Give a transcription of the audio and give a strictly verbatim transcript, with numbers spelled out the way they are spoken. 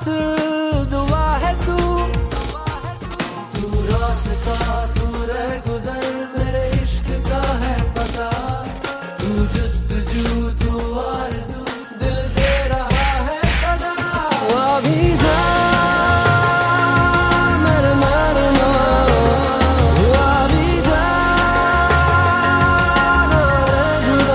दुआ है तू, तू रास्ता तू रह गुजर मेरे इश्क का है पता, तू जिस